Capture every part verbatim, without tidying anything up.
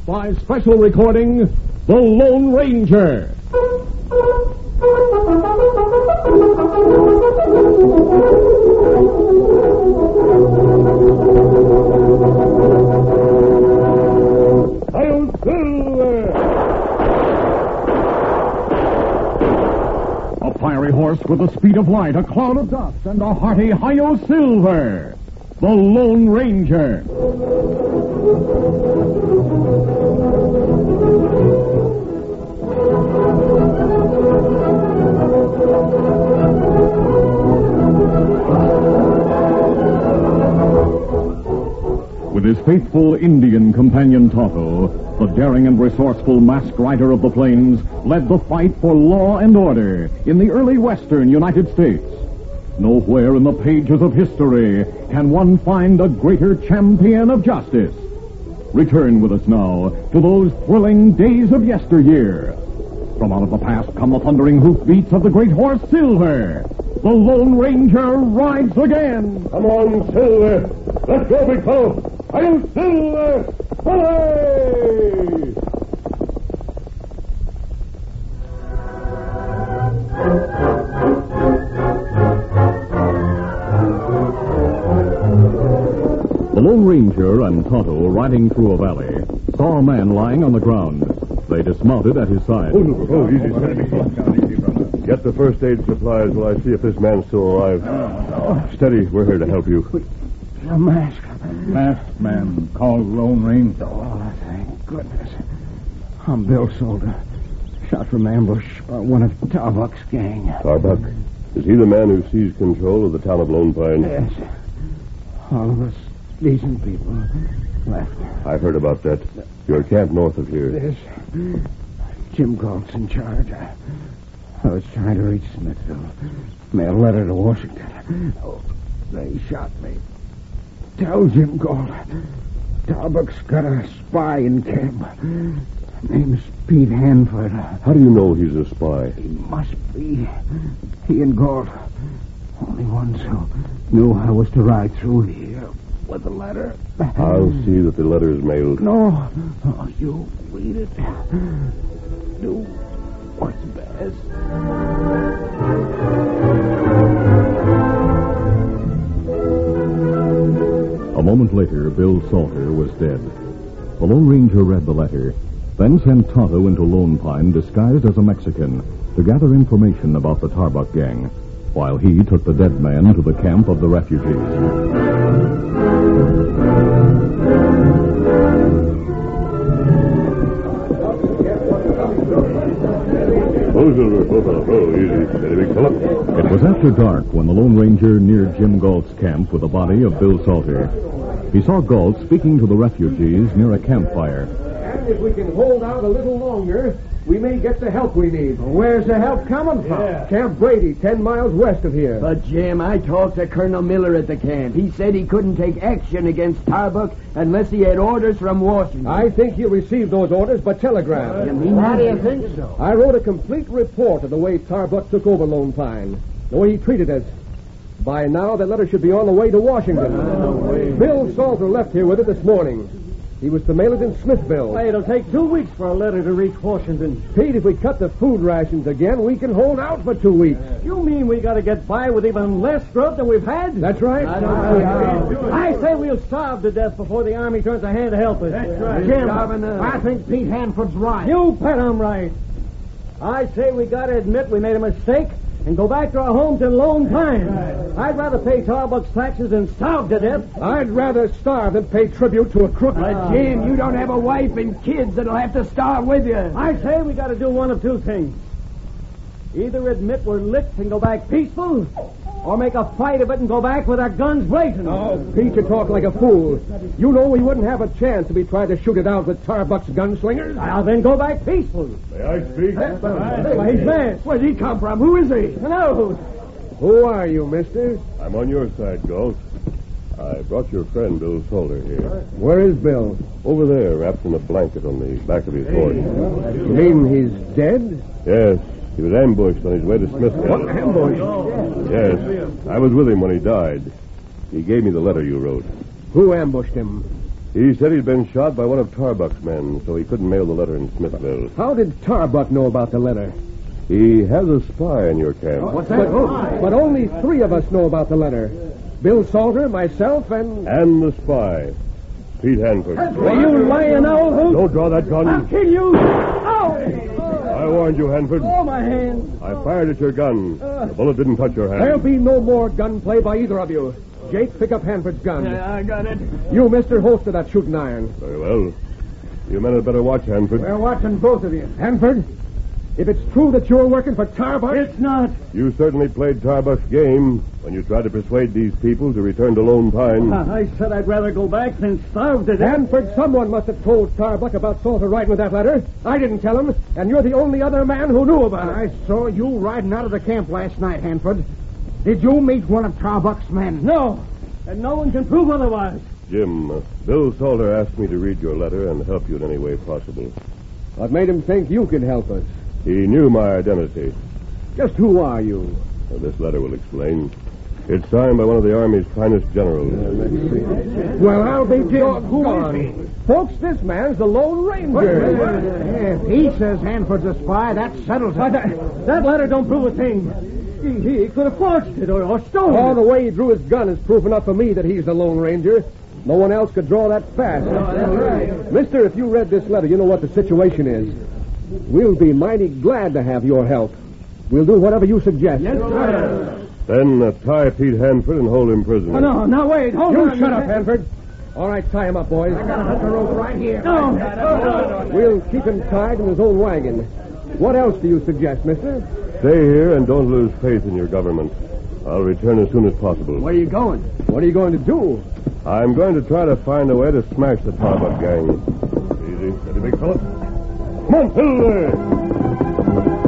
by special recording, The Lone Ranger. Hail Silver! A fiery horse with the speed of light, a cloud of dust, and a hearty Hi-Yo Silver, the Lone Ranger. With his faithful Indian companion Tonto, the daring and resourceful masked rider of the plains led the fight for law and order in the early western United States. Nowhere in the pages of history can one find a greater champion of justice. Return with us now to those thrilling days of yesteryear. From out of the past come the thundering hoofbeats of the great horse Silver. The Lone Ranger rides again. Come on, Silver. Let's go, big fellow. Hail Silver! Hooray! The Lone Ranger and Tonto, riding through a valley, saw a man lying on the ground. They dismounted at his side. Oh, oh easy, steady. Get the first aid supplies while I see if this man's still alive. Oh, steady, we're here to help you. A mask. Masked man called Lone Ranger. Oh, thank goodness. I'm Bill Salter. Shot from ambush by one of Tarbuck's gang. Tarbuck? Is he the man who seized control of the town of Lone Pine? Yes. All of us decent people left. I've heard about that. You're camped north of here. Yes. Jim Galt's in charge. I, I was trying to reach Smithville. Mail a letter to Washington. Oh, they shot me. Tell Jim Galt. Tarbuck's got a spy in camp. Name's Pete Hanford. How do you know he's a spy? He must be. He and Galt. Only ones who knew I was to ride through here with the letter. I'll see that the letter is mailed. No. Oh, you read it. Do what's best. A moment later, Bill Salter was dead. The Lone Ranger read the letter, then sent Tonto into Lone Pine disguised as a Mexican to gather information about the Tarbuck gang, while he took the dead man to the camp of the refugees. Oh, Silver, oh, oh, easy, steady, big fella. It was after dark when the Lone Ranger neared Jim Galt's camp with the body of Bill Salter. He saw Galt speaking to the refugees near a campfire. And if we can hold out a little longer, we may get the help we need. Where's the help coming from? Yeah. Camp Brady, ten miles west of here. But, Jim, I talked to Colonel Miller at the camp. He said he couldn't take action against Tarbuck unless he had orders from Washington. I think he'll receive those orders by telegram. You mean How that? do you think so? I wrote a complete report of the way Tarbuck took over Lone Pine, the way he treated us. By now, that letter should be on the way to Washington. Oh, Bill Salter left here with it this morning. He was to mail it in Smithville. Hey, it'll take two weeks for a letter to reach Washington. Pete, if we cut the food rations again, we can hold out for two weeks. You mean we got to get by with even less grub than we've had? That's right. I, don't I say we'll starve to death before the Army turns a hand to help us. That's right. Jim, Starving, uh, I think Pete Hanford's right. You bet I'm right. I say we got to admit we made a mistake and go back to our homes in Lone Pine. I'd rather pay Tarbuck's taxes than starve to death. I'd rather starve than pay tribute to a crook. But, Jim, you don't have a wife and kids that'll have to starve with you. I say we got to do one of two things. Either admit we're licked and go back peaceful, or make a fight of it and go back with our guns blazing. Oh, Pete, you talk like a fool. You know we wouldn't have a chance if we tried to shoot it out with Tarbuck's gunslingers. I'll then go back peaceful. May I speak? Why, he's masked. Where'd he come from? Who is he? No. Who are you, mister? I'm on your side, Galt. I brought your friend, Bill Salter, here. Where is Bill? Over there, wrapped in a blanket on the back of his horse. You mean he's dead? Yes, he was ambushed on his way to Smithville. What ambush? Yes, I was with him when he died. He gave me the letter you wrote. Who ambushed him? He said he'd been shot by one of Tarbuck's men, so he couldn't mail the letter in Smithville. How did Tarbuck know about the letter? He has a spy in your camp. What's that? But, but only three of us know about the letter. Bill Salter, myself, and... And the spy, Pete Hanford. Are you lying, owl? Don't draw that gun. I'll kill you! Ow! I warned you, Hanford. Oh, my hand. I fired at your gun. The bullet didn't touch your hand. There'll be no more gunplay by either of you. Jake, pick up Hanford's gun. Yeah, I got it. You, mister, holster that shooting iron. Very well. You men had better watch, Hanford. We're watching both of you. Hanford, if it's true that you're working for Tarbuck... It's not. You certainly played Tarbuck's game when you tried to persuade these people to return to Lone Pine. I said I'd rather go back than starve to death. Hanford, someone must have told Tarbuck about Salter writing with that letter. I didn't tell him, and you're the only other man who knew about it. I saw you riding out of the camp last night, Hanford. Did you meet one of Tarbuck's men? No, and no one can prove otherwise. Jim, uh, Bill Salter asked me to read your letter and help you in any way possible. What made him think you could help us? He knew my identity. Just who are you? Well, this letter will explain. It's signed by one of the Army's finest generals. Well, I'll be doggone. Folks, this man's the Lone Ranger. If he says Hanford's a spy, that settles it. That, that letter don't prove a thing. He, he could have forged it or, or stolen Oh, it. the way he drew his gun is proof enough for me that he's the Lone Ranger. No one else could draw that fast. that's right. Mister, if you read this letter, you know what the situation is. We'll be mighty glad to have your help. We'll do whatever you suggest. Yes, sir. Then uh, tie Pete Hanford and hold him prisoner. Oh, no, no, wait. Hold You on. shut up, Hanford. All right, tie him up, boys. I got a hook rope right here. No. We'll keep him tied in his own wagon. What else do you suggest, mister? Stay here and don't lose faith in your government. I'll return as soon as possible. Where are you going? What are you going to do? I'm going to try to find a way to smash the Tarbuck gang. Easy. Steady, big fella. Come on, fill there.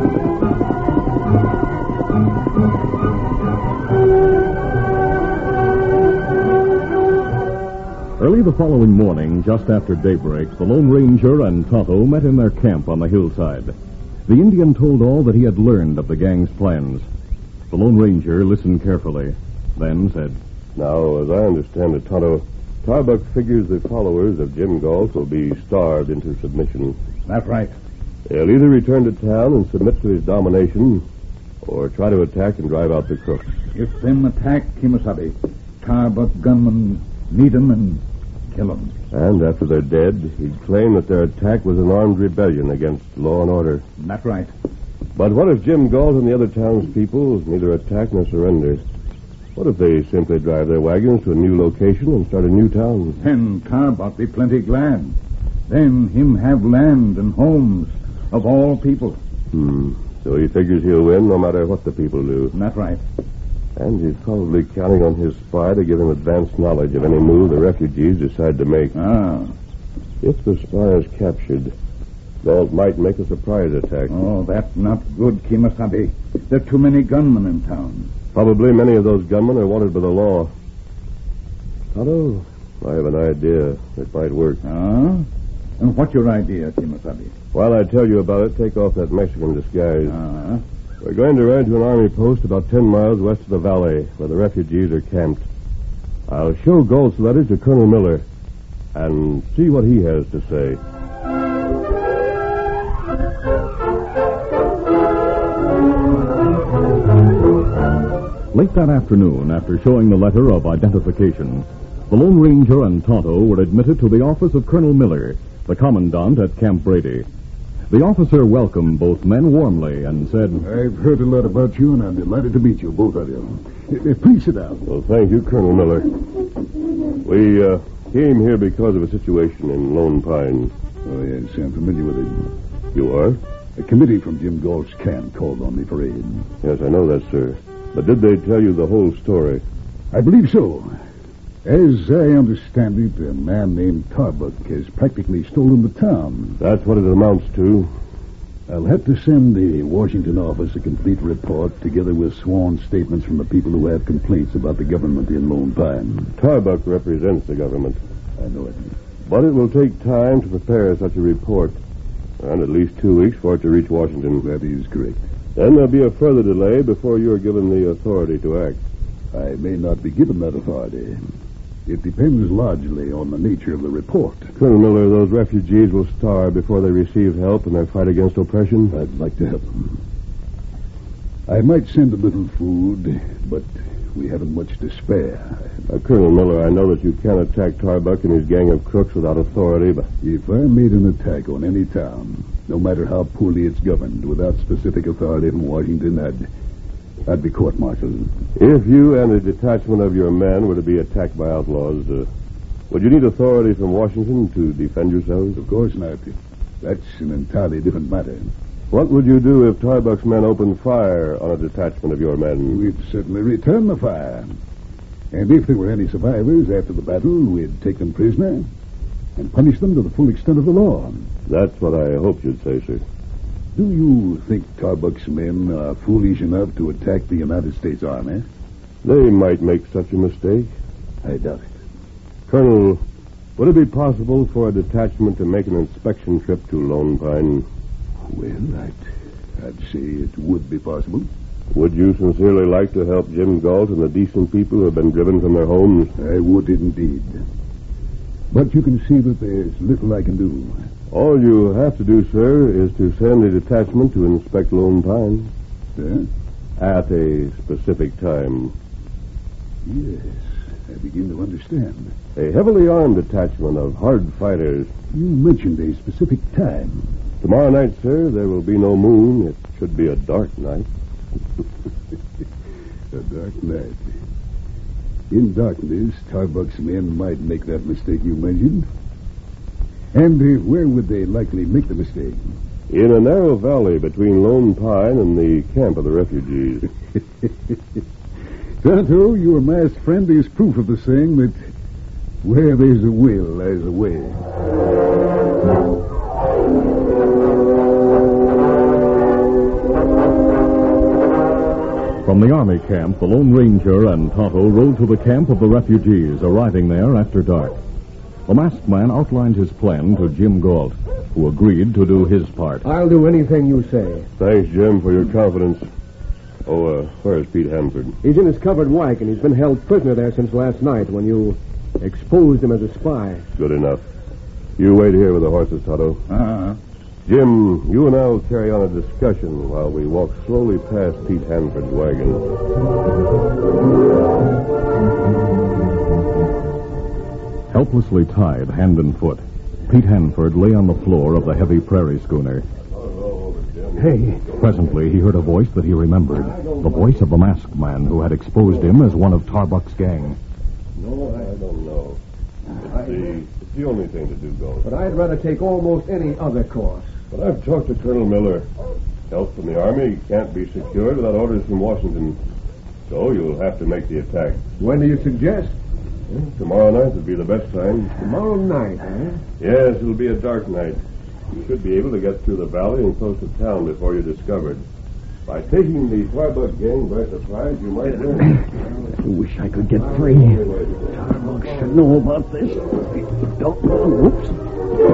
Early the following morning, just after daybreak, the Lone Ranger and Tonto met in their camp on the hillside. The Indian told all that he had learned of the gang's plans. The Lone Ranger listened carefully, then said, Now, as I understand it, Tonto, Tarbuck figures the followers of Jim Galt will be starved into submission. That's right. They'll either return to town and submit to his domination, or try to attack and drive out the crooks. If them attack Kimasabi, Tarbuck gunmen meet 'em and kill 'em. And after they're dead, he'd claim that their attack was an armed rebellion against law and order. That's right. But what if Jim Galt and the other townspeople neither attack nor surrender? What if they simply drive their wagons to a new location and start a new town? Then Tarbuck be plenty glad. Then him have land and homes of all people. Hmm. So he figures he'll win no matter what the people do. That's right. And he's probably counting on his spy to give him advance knowledge of any move the refugees decide to make. Ah. If the spy is captured, Galt might make a surprise attack. Oh, that's not good, Kimasabi. There are too many gunmen in town. Probably many of those gunmen are wanted by the law. Tonto, I have an idea that might work. Ah? And what's your idea, Kimasabi? While I tell you about it, take off that Mexican disguise. Ah? We're going to ride to an army post about ten miles west of the valley, where the refugees are camped. I'll show Galt's letter to Colonel Miller and see what he has to say. Late that afternoon, after showing the letter of identification, the Lone Ranger and Tonto were admitted to the office of Colonel Miller, the commandant at Camp Brady. The officer welcomed both men warmly and said, I've heard a lot about you, and I'm delighted to meet you, both of you. Uh, Please sit down. Well, thank you, Colonel Miller. We uh, came here because of a situation in Lone Pine. Oh, yes, I'm familiar with it. You are? A committee from Jim Galt's camp called on me for aid. Yes, I know that, sir. But did they tell you the whole story? I believe so. As I understand it, a man named Tarbuck has practically stolen the town. That's what it amounts to. I'll have to send the Washington office a complete report, together with sworn statements from the people who have complaints about the government in Lone Pine. Tarbuck represents the government. I know it. But it will take time to prepare such a report, and at least two weeks for it to reach Washington. That is correct. Then there'll be a further delay before you are given the authority to act. I may not be given that authority. It depends largely on the nature of the report. Colonel Miller, those refugees will starve before they receive help in their fight against oppression. I'd like to help them. I might send a little food, but we haven't much to spare. Uh, Colonel Miller, I know that you can't attack Tarbuck and his gang of crooks without authority, but... If I made an attack on any town, no matter how poorly it's governed, without specific authority from Washington, I'd, I'd be court-martialed. If you and a detachment of your men were to be attacked by outlaws, uh, would you need authority from Washington to defend yourselves? Of course not. That's an entirely different matter. What would you do if Tarbuck's men opened fire on a detachment of your men? We'd certainly return the fire. And if there were any survivors after the battle, we'd take them prisoner and punish them to the full extent of the law. That's what I hoped you'd say, sir. Do you think Tarbuck's men are foolish enough to attack the United States Army? They might make such a mistake. I doubt it. Colonel, would it be possible for a detachment to make an inspection trip to Lone Pine? Well, I'd, I'd say it would be possible. Would you sincerely like to help Jim Galt and the decent people who have been driven from their homes? I would indeed. But you can see that there's little I can do. All you have to do, sir, is to send a detachment to inspect Lone Pine. Sir? At a specific time. Yes, I begin to understand. A heavily armed detachment of hard fighters. You mentioned a specific time. Tomorrow night, sir, there will be no moon. It should be a dark night. A dark night. In darkness, Tarbuck's men might make that mistake you mentioned. And uh, where would they likely make the mistake? In a narrow valley between Lone Pine and the camp of the refugees. Tonto, your masked friend is proof of the saying that where there's a will, there's a way. From the army camp, the Lone Ranger and Tonto rode to the camp of the refugees, arriving there after dark. The masked man outlined his plan to Jim Galt, who agreed to do his part. I'll do anything you say. Thanks, Jim, for your confidence. Oh, uh, where's Pete Hanford? He's in his covered wagon. He's been held prisoner there since last night when you exposed him as a spy. Good enough. You wait here with the horses, Tonto. Uh-huh. Jim, you and I will carry on a discussion while we walk slowly past Pete Hanford's wagon. Helplessly tied hand and foot, Pete Hanford lay on the floor of the heavy prairie schooner. Hey. Presently, he heard a voice that he remembered. The voice of the masked man who had exposed him as one of Tarbuck's gang. No, I don't know. It's the, it's the only thing to do, Galt. But I'd rather take almost any other course. But I've talked to Colonel Miller. Help from the Army can't be secured without orders from Washington. So you'll have to make the attack. When do you suggest? Well, tomorrow night would be the best time. Tomorrow night, eh? Yes, it'll be a dark night. You should be able to get through the valley and close to town before you're discovered. By taking the Tarbuck gang by surprise, you might learn. I wish I could get free. Tarbuck should know about this. Don't know. Whoops.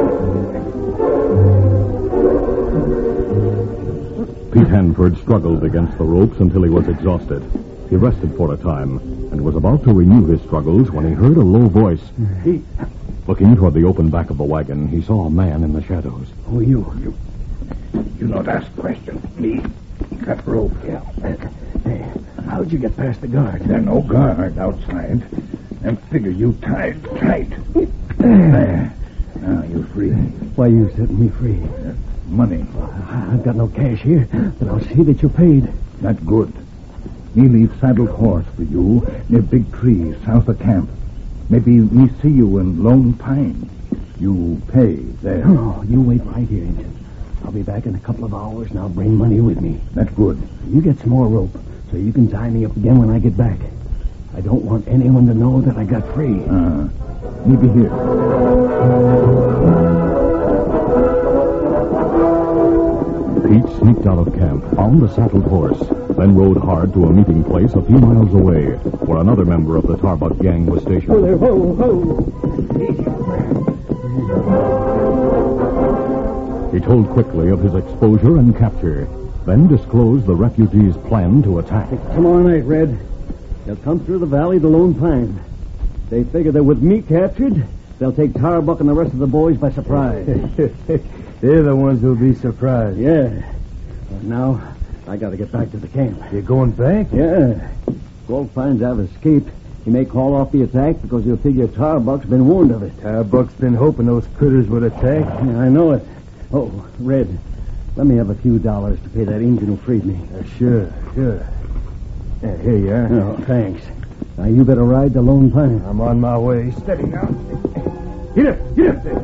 Pete Hanford struggled against the ropes until he was exhausted. He rested for a time and was about to renew his struggles when he heard a low voice. Pete. Looking toward the open back of the wagon, he saw a man in the shadows. Who are you? You, you not ask questions. Me, cut rope. Yeah. Hey, how'd you get past the guard? There no guard outside. And figure you tied tight. There. Now you free. Why you setting me free? Uh, money. I've got no cash here, but I'll see that you're paid. That good. Me leave saddled horse for you near big tree south of camp. Maybe me see you in Lone Pine. You pay there. Oh, you wait right here, Injun. I'll be back in a couple of hours, and I'll bring money with me. That good. You get some more rope, so you can tie me up again when I get back. I don't want anyone to know that I got free. Ah, uh, me be here. Pete sneaked out of camp, found a saddled horse, then rode hard to a meeting place a few miles away, where another member of the Tarbuck gang was stationed. Whoa there, whoa, whoa. He told quickly of his exposure and capture, then disclosed the refugees' plan to attack. Tomorrow night, Red. They'll come through the valley to Lone Pine. They figure that with me captured, they'll take Tarbuck and the rest of the boys by surprise. They're the ones who'll be surprised. Yeah. But now, I gotta get back to the camp. You're going back? Yeah. Gold finds I've escaped. He may call off the attack because he'll figure Tarbuck's been warned of it. Tarbuck's been hoping those critters would attack. Yeah, I know it. Oh, Red, let me have a few dollars to pay that Indian who freed me. Uh, sure, sure. Yeah, here you are. Oh, thanks. Now, you better ride to Lone Pine. I'm on my way. Steady now. Get up, get up there.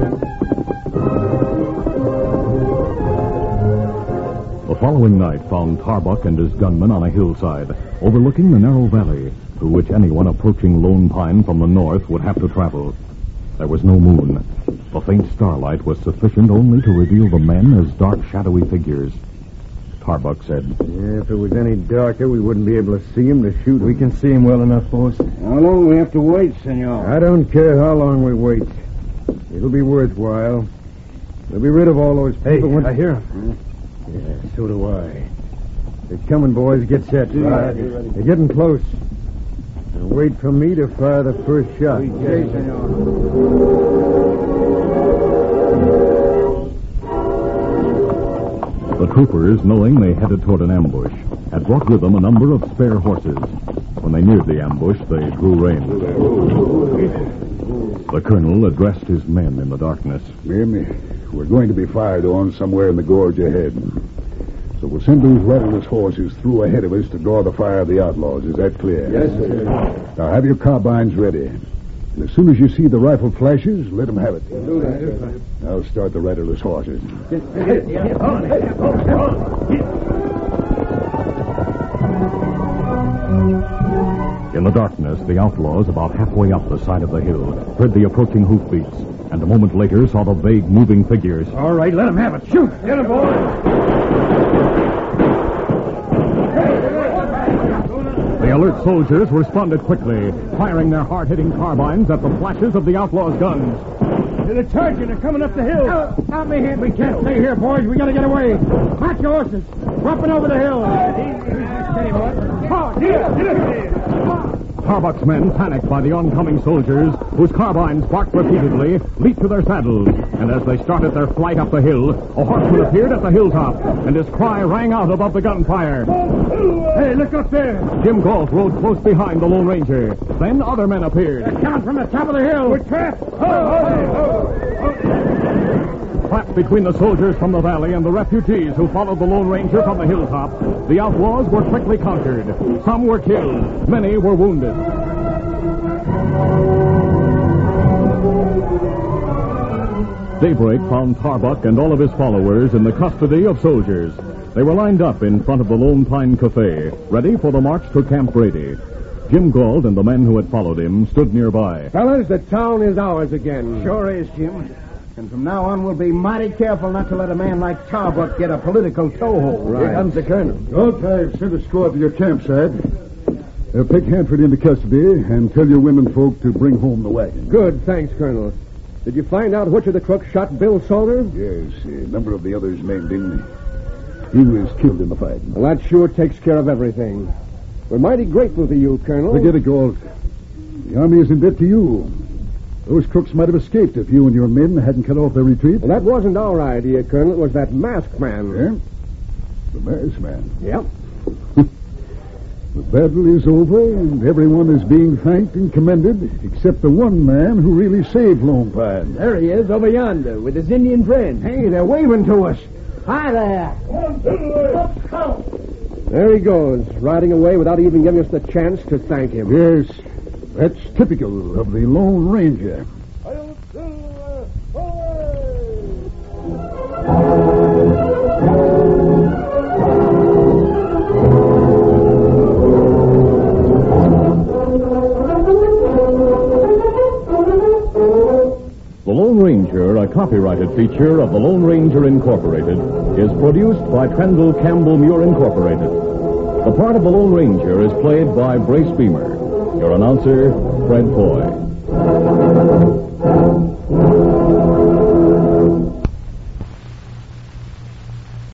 The following night found Tarbuck and his gunmen on a hillside, overlooking the narrow valley through which anyone approaching Lone Pine from the north would have to travel. There was no moon. The faint starlight was sufficient only to reveal the men as dark, shadowy figures. Tarbuck said, Yeah, if it was any darker, we wouldn't be able to see him to shoot. We can see him well enough, boss. How long do we have to wait, senor? I don't care how long we wait. It'll be worthwhile. We'll be rid of all those people. Hey, when... I hear him. Yeah, so do I. They're coming, boys. Get set. Right. They're getting close. Now wait for me to fire the first shot. Okay, senor. The troopers, knowing they headed toward an ambush, had brought with them a number of spare horses. When they neared the ambush, they drew rein. The colonel addressed his men in the darkness. Men, we're going to be fired on somewhere in the gorge ahead. So we'll send those riderless horses through ahead of us to draw the fire of the outlaws. Is that clear? Yes, sir. Now have your carbines ready. And as soon as you see the rifle flashes, let them have it. Do that. Now start the riderless horses. In the darkness, the outlaws, about halfway up the side of the hill, heard the approaching hoofbeats, and a moment later saw the vague moving figures. All right, let them have it. Shoot! Get him, boys! The alert soldiers responded quickly, firing their hard-hitting carbines at the flashes of the outlaws' guns. They're charging. They're coming up the hill. Help, help me here. We can't stay here, boys. We got to get away. March your horses. Dropping over the hill. Steady, boys. Oh, get it. Tarbuck's men, panicked by the oncoming soldiers, whose carbines barked repeatedly, leaped to their saddles. And as they started their flight up the hill, a horseman appeared at the hilltop, and his cry rang out above the gunfire. Hey, look up there. Jim Galt rode close behind the Lone Ranger. Then other men appeared. They're coming from the top of the hill. We're trapped. Oh, oh, oh. Trapped between the soldiers from the valley and the refugees who followed the Lone Ranger from the hilltop, the outlaws were quickly conquered. Some were killed. Many were wounded. Daybreak found Tarbuck and all of his followers in the custody of soldiers. They were lined up in front of the Lone Pine Cafe, ready for the march to Camp Brady. Jim Galt and the men who had followed him stood nearby. Fellas, the town is ours again. Sure is, Jim. And from now on, we'll be mighty careful not to let a man like Tarbuck get a political toehold. Right. Here comes the colonel. Galt, I've sent a squad to your campsite. Uh, take Hanford into custody and tell your women folk to bring home the wagon. Good, thanks, Colonel. Did you find out which of the crooks shot Bill Salter? Yes, a number of the others named him. He was killed in the fight. Well, that sure takes care of everything. We're mighty grateful to you, Colonel. Forget it, Galt. The army is in debt to you. Those crooks might have escaped if you and your men hadn't cut off their retreat. Well, that wasn't our idea, Colonel. It was that masked man. Yeah? The masked man. Yep. The battle is over, and everyone is being thanked and commended, except the one man who really saved Lone Pine. There he is, over yonder, with his Indian friend. Hey, they're waving to us. Hi there. There he goes, riding away without even giving us the chance to thank him. Yes, that's typical of the Lone Ranger. The Lone Ranger, a copyrighted feature of the Lone Ranger Incorporated, is produced by Trendle Campbell Muir Incorporated. The part of the Lone Ranger is played by Brace Beamer. Your announcer, Fred Foy.